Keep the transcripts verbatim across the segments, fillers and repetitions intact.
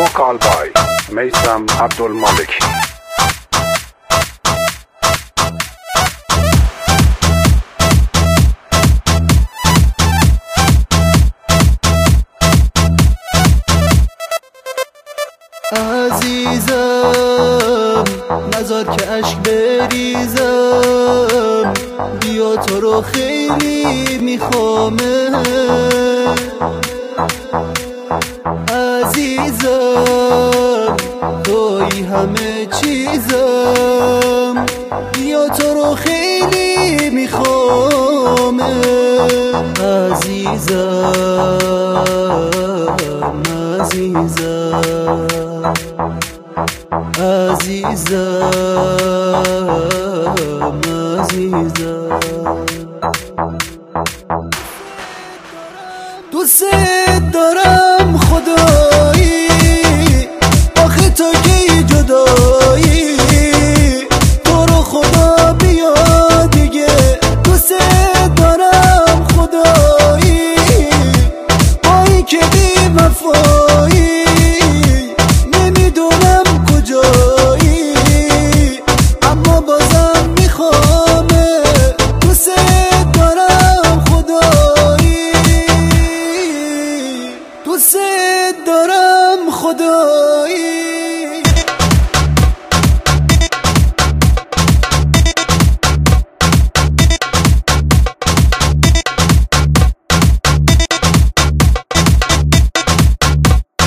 Vocal by Meysam Abdulmaliki. عزیزم نذار که عشق بریزم، بیا تو رو خیلی میخوامه. عزیزم توی همه چیزم، بیا تو رو خیلی میخوامه. عزیزم عزیزم عزیزم عزیزم دوست دارم خدایی، آخه تو کی جدایی، تو رو خدا بیا دیگه. دوست دارم خدایی، با این که بی وفایی، نمیدونم کجایی اما بازم میخوامه. دوست دارم خدایی، دوست دارم خدایی.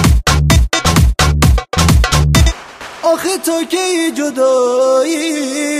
آخه تو کی جدایی،